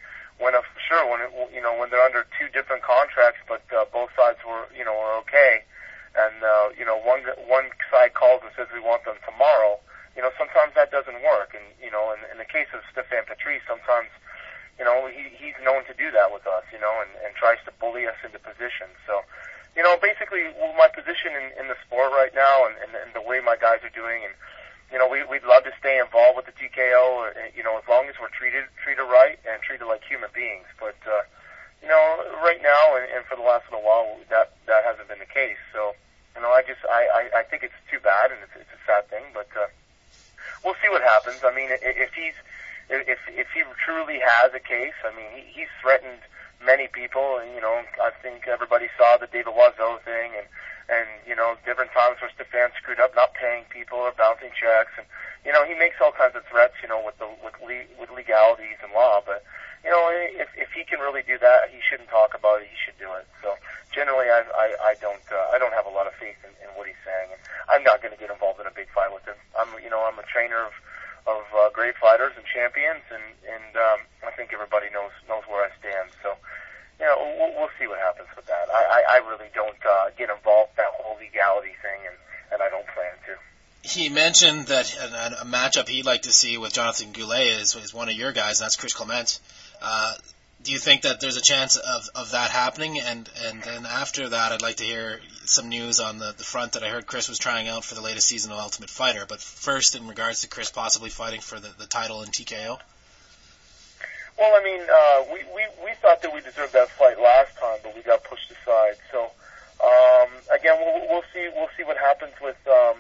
when they're under two different contracts, but both sides were okay, and one side calls and says we want them tomorrow, sometimes that doesn't work. And in the case of Stefan Patry, sometimes he's known to do that with us, and tries to bully us into position. So, basically my position in the sport right now and the way my guys are doing, and we'd love to stay involved with the TKO, as long as we're treated right and treated like human beings. But, right now and for the last little while, that hasn't been the case. So, I think it's too bad, and it's a sad thing, but, we'll see what happens. If he truly has a case, he's threatened many people, and, I think everybody saw the David Loiseau thing, and different times where Stefan screwed up not paying people or bouncing checks, and, he makes all kinds of threats, with legalities and law, but, if he can really do that, he shouldn't talk about it, he should do it. So, generally, I don't have a lot of faith in what he's saying, and I'm not going to get involved in a big fight with him. I'm a trainer of great fighters and champions, and I think everybody knows where I stand. So, we'll see what happens with that. I really don't get involved in that whole legality thing, and I don't plan to. He mentioned that a matchup he'd like to see with Jonathan Goulet is one of your guys, and that's Chris Clement. Do you think that there's a chance of that happening? And then after that, I'd like to hear some news on the front that I heard Chris was trying out for the latest season of Ultimate Fighter. But first, in regards to Chris possibly fighting for the title in TKO? Well, we thought that we deserved that fight last time, but we got pushed aside. So, again, we'll see what happens with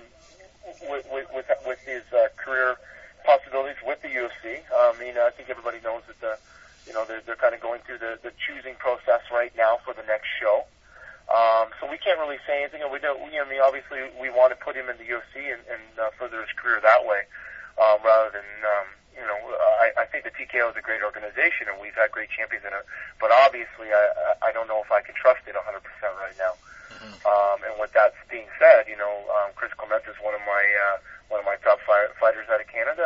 his career possibilities with the UFC. I think everybody knows that they're kind of going through the choosing process right now for the next show. So we can't really say anything, and obviously we want to put him in the UFC and further his career that way, rather than, I think the TKO is a great organization, and we've had great champions in it, but obviously I don't know if I can trust it 100% right now. And with that being said, Chris Clement is one of my top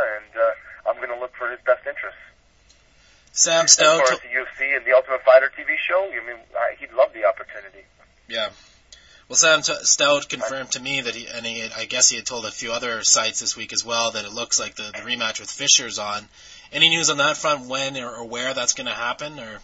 and I'm going to look for his best interests. Sam Stout. As far as the UFC and the Ultimate Fighter TV show, he'd love the opportunity. Yeah. Well, Sam Stout confirmed to me that I guess he had told a few other sites this week as well that it looks like the rematch with Fisher's on. Any news on that front, when or where that's going to happen, or?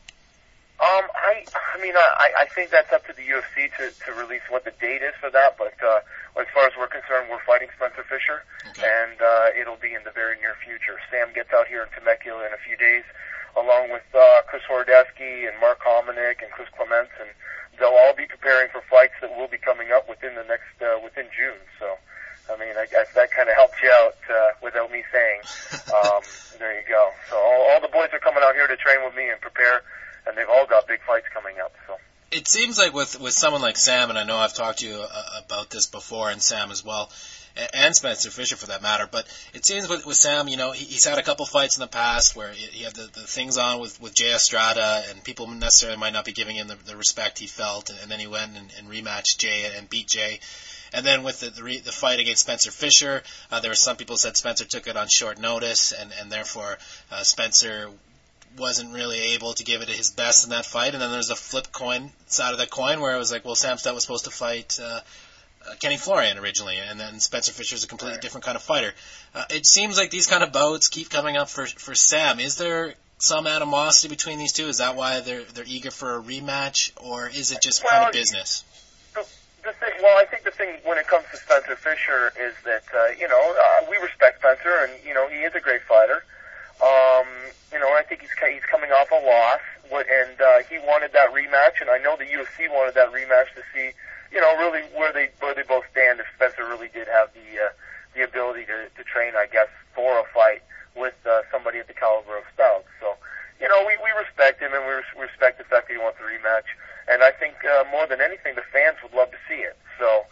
I think that's up to the UFC to release what the date is for that, but as far as we're concerned, we're fighting Spencer Fisher, and it'll be in the very near future. Sam gets out here in Temecula in a few days, along with Chris Horodecki and Mark Hominick and Chris Clements, and they'll all be preparing for fights that will be coming up within June. So, I guess that kind of helps you out without me saying. There you go. So all the boys are coming out here to train with me and prepare, and they've all got big fights coming up. So it seems like with someone like Sam, and I know I've talked to you about this before, and Sam as well, and Spencer Fisher for that matter, but it seems with Sam, he's had a couple fights in the past where he had the things on with Jay Estrada, and people necessarily might not be giving him the respect he felt, and then he went and rematched Jay and beat Jay. And then with the fight against Spencer Fisher, there were some people who said Spencer took it on short notice, and therefore Spencer wasn't really able to give it his best in that fight. And then there's a flip coin side of that coin where it was like, well, Sam Stout was supposed to fight Kenny Florian originally, and then Spencer Fisher's a completely different kind of fighter. It seems like these kind of bouts keep coming up for Sam. Is there some animosity between these two? Is that why they're eager for a rematch, or is it just kind of business? I think the thing when it comes to Spencer Fisher is that, we respect Spencer, and, he is a great fighter. I think he's coming off a loss, and he wanted that rematch, and I know the UFC wanted that rematch to see, really where they both stand, if Spencer really did have the ability to train, I guess, for a fight with somebody at the caliber of Stout. So, we respect him, and we respect the fact that he wants a rematch. And I think more than anything, the fans would love to see it. So,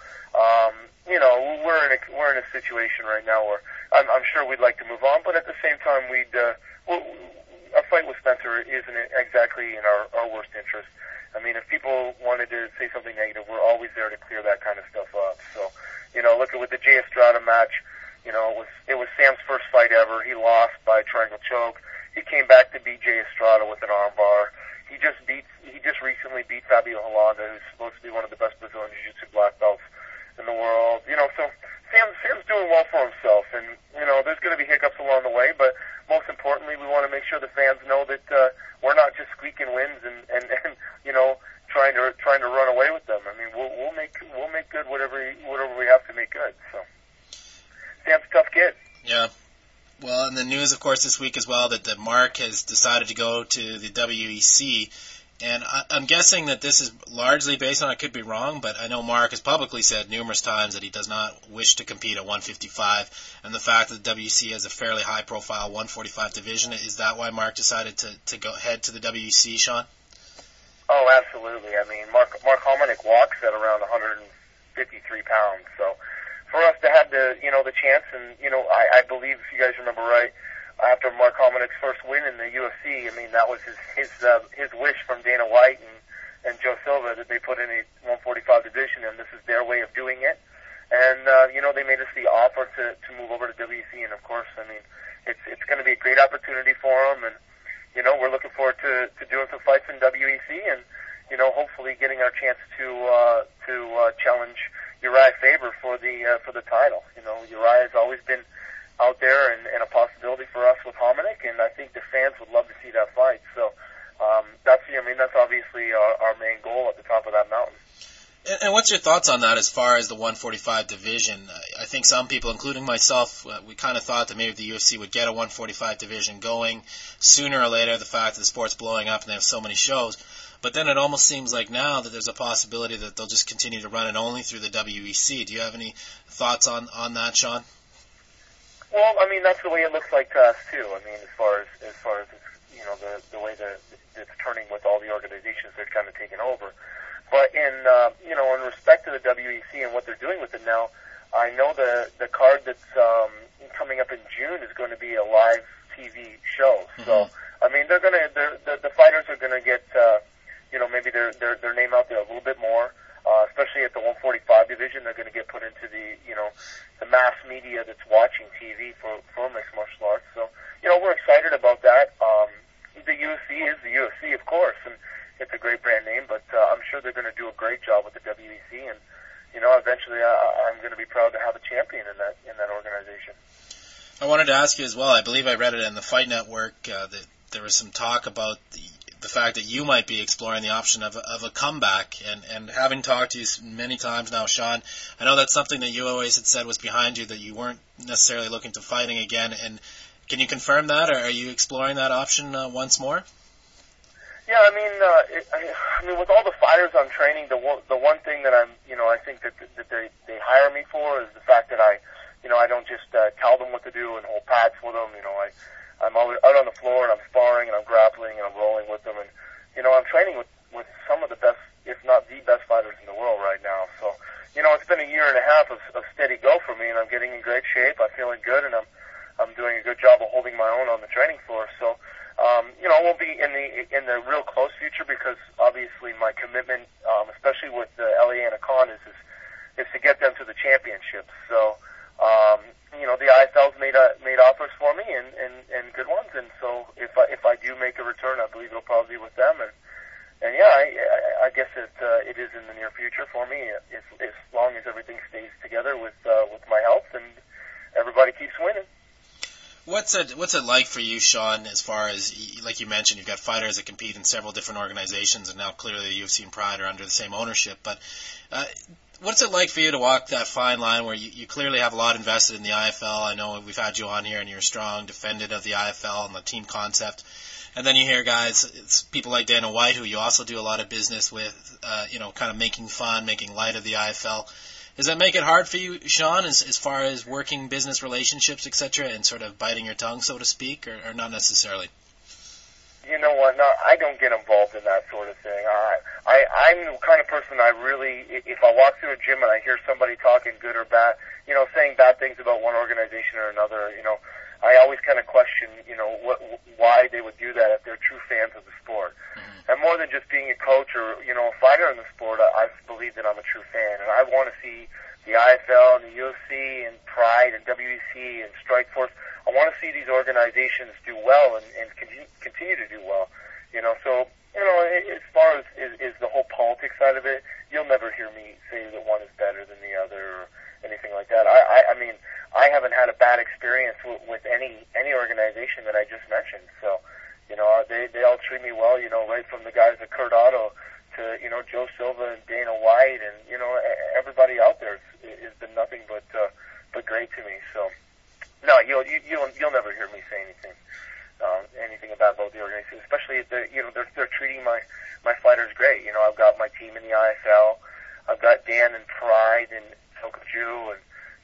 we're in a situation right now where I'm sure we'd like to move on, but at the same time, a fight with Spencer isn't exactly in our worst interest. If people wanted to say something negative, we're always there to clear that kind of stuff up. So, look at with the Jay Estrada match, it was Sam's first fight ever. He lost by triangle choke. He came back to beat Jay Estrada with an armbar. He just recently beat Fabio Holanda, who's supposed to be one of the best Brazilian Jiu-Jitsu black belts in the world. So Sam's doing well for himself, and there's going to be hiccups along the way, but most importantly, we want to make sure the fans know that we're not just squeaking wins and trying to run away with them. We'll make good whatever we have to make good. So Sam's a tough kid. Yeah. Well, in the news, of course, this week as well, that Mark has decided to go to the WEC, and I'm guessing that this is largely based on, I could be wrong, but I know Mark has publicly said numerous times that he does not wish to compete at 155, and the fact that the WEC has a fairly high-profile 145 division, is that why Mark decided to go head to the WEC, Sean? Oh, absolutely. Mark Hominick walks at around 153 pounds, so for us to have the chance, and I believe, if you guys remember right, after Mark Hominick's first win in the UFC, that was his wish from Dana White and Joe Silva that they put in a 145 division, and this is their way of doing it. And they made us the offer to move over to WEC, and of course, it's going to be a great opportunity for them, and we're looking forward to doing some fights in WEC, and hopefully getting our chance to challenge Uriah Faber for the title. Uriah has always been out there and a possibility for us with Hominick, and I think the fans would love to see that fight. So that's obviously our main goal at the top of that mountain. And what's your thoughts on that as far as the 145 division? I think some people, including myself, we kind of thought that maybe the UFC would get a 145 division going sooner or later, the fact that the sport's blowing up and they have so many shows. But then it almost seems like now that there's a possibility that they'll just continue to run it only through the WEC. Do you have any thoughts on that, Sean? Well, that's the way it looks like to us too. As far as it's, the way that it's turning with all the organizations that are kind of taken over. But in respect to the WEC and what they're doing with it now, I know the card that's coming up in June is going to be a live TV show. Mm-hmm. So the fighters are gonna get maybe their name out there a little bit more. especially at the 145 division. They're going to get put into the, the mass media that's watching TV for mixed martial arts. So, we're excited about that. The UFC is the UFC, of course, and it's a great brand name, but I'm sure they're going to do a great job with the WEC, and eventually I'm going to be proud to have a champion in that organization. I wanted to ask you as well. I believe I read it in the Fight Network that there was some talk about the fact that you might be exploring the option of a comeback, and having talked to you many times now, Sean, I know that's something that you always had said was behind you, that you weren't necessarily looking to fighting again. And can you confirm that, or are you exploring that option once more? Yeah, I mean, with all the fighters I'm training, the one thing that I think that they hire me for is the fact that I don't just tell them what to do and hold pads with them. I'm always out on the floor and I'm sparring and I'm grappling and I'm rolling with them, and I'm training with some of the best, if not the best fighters in the world right now. So, it's been a year and a half of steady go for me, and I'm getting in great shape. I'm feeling good, and I'm doing a good job of holding my own on the training floor. So, I won't be in the real close future, because obviously my commitment, especially with the LA Anaconda, is to get them to the championships. So, the IFL's made offers for me and good ones, and so if I do make a return, I believe it'll probably be with them, and yeah, I guess it is in the near future for me, as long as everything stays together with my health and everybody keeps winning. What's it like for you, Sean, as far as, like you mentioned, you've got fighters that compete in several different organizations, and now clearly the UFC and Pride are under the same ownership, but what's it like for you to walk that fine line where you clearly have a lot invested in the IFL? I know we've had you on here, and you're a strong defendant of the IFL and the team concept. And then you hear guys, it's people like Dana White, who you also do a lot of business with, kind of making fun, making light of the IFL. Does that make it hard for you, Sean, as far as working business relationships, etc., and sort of biting your tongue, so to speak, or not necessarily? You know what? No, I don't get involved in that sort of thing. I'm the kind of person if I walk through a gym and I hear somebody talking good or bad, saying bad things about one organization or another, I always kind of question, why they would do that if they're true fans of the sport. Mm-hmm. And more than just being a coach or, a fighter in the sport, I believe that I'm a true fan. And I want to see the IFL and the UFC and Pride and WEC and Strikeforce. I want to see these organizations do well and continue to do well. So, as far as the whole politics side of it, you'll never hear me say that one is better than the other or anything like that. I mean, I haven't had a bad experience with any organization that I just mentioned. So, they all treat me well, right from the guys at Kurt Otto to, Joe Silva and Dana White and, everybody out there has been nothing but great to me. So, no, you'll never hear me say anything about the organization, especially if they're treating my fighters great. I've got my team in the IFL, I've got Dan and Pride and Sokoju and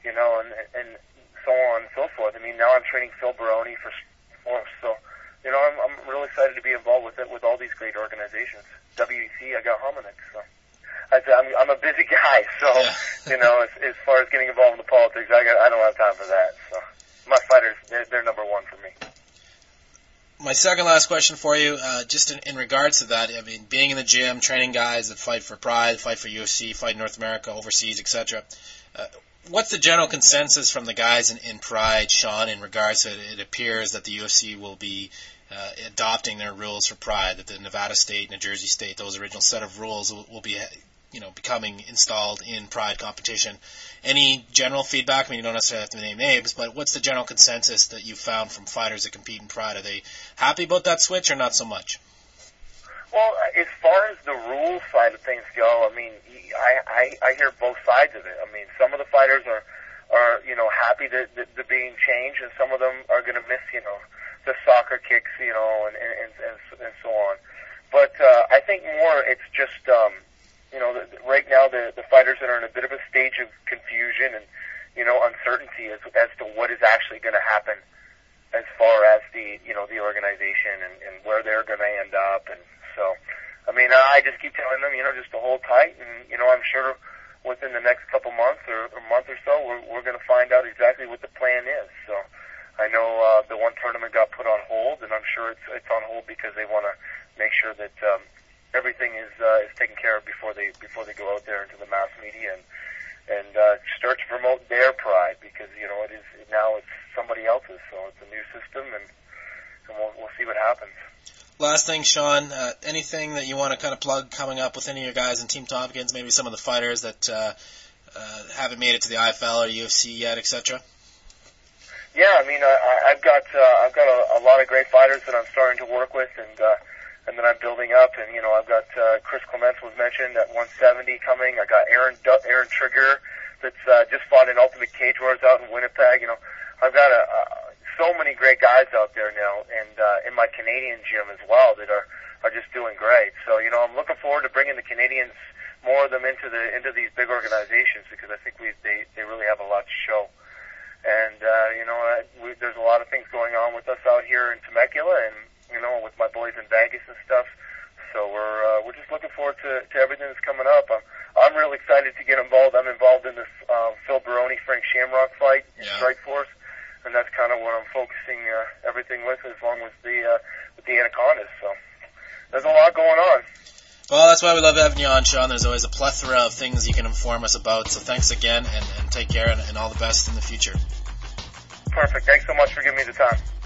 so on and so forth. I mean, now I'm training Phil Baroni for Force, so I'm really excited to be involved with all these great organizations. WEC, I got Hominick, so I'm a busy guy, so as far as getting involved in the politics, I don't have time for that. So my fighters, they're number one for me. My second last question for you, just in regards to that, I mean, being in the gym, training guys that fight for Pride, fight for UFC, fight in North America, overseas, etc. What's the general consensus from the guys in Pride, Sean, in regards to it appears that the UFC will be adopting their rules for Pride, that the Nevada State, New Jersey State, those original set of rules will be becoming installed in Pride competition. Any general feedback? I mean, you don't necessarily have to name names, but what's the general consensus that you've found from fighters that compete in Pride? Are they happy about that switch or not so much? Well, as far as the rules side of things go, I mean, I hear both sides of it. I mean, some of the fighters are happy that they're being changed, and some of them are going to miss, the soccer kicks, and so on. But I think more it's just, right now the fighters are in a bit of a stage of confusion and, uncertainty as to what is actually going to happen as far as the organization and where they're going to end up. And so, I mean, I just keep telling them, just to hold tight, and, I'm sure within the next couple months or a month or so, we're going to find out exactly what the plan is. So I know the one tournament got put on hold, and I'm sure it's on hold because they want to make sure that everything is taken care of before they go out there into the mass media and start to promote their pride, because it's somebody else's, so it's a new system, and we'll see what happens. Last thing, Sean, anything that you want to kind of plug coming up with any of your guys in Team Tompkins, maybe some of the fighters that haven't made it to the IFL or UFC yet, etc.? Yeah, I mean, I've got a lot of great fighters that I'm starting to work with, and that I'm building up, and I've got Chris Clements was mentioned at 170 coming. I got Aaron Trigger that's just fought in Ultimate Cage Wars out in Winnipeg. I've got so many great guys out there now, and in my Canadian gym as well that are just doing great. So I'm looking forward to bringing the Canadians, more of them, into these big organizations, because I think they really have a lot to show. And there's a lot of things going on with us out here in Temecula, and with my boys in Vegas and stuff. So we're just looking forward to everything that's coming up. I'm really excited to get involved. I'm involved in this Phil Baroni Frank Shamrock fight in Strikeforce, and that's kind of what I'm focusing everything with, as long as with the Anacondas. So there's a lot going on. Well, that's why we love having you on, Sean. There's always a plethora of things you can inform us about. So thanks again, and take care, and all the best in the future. Perfect. Thanks so much for giving me the time.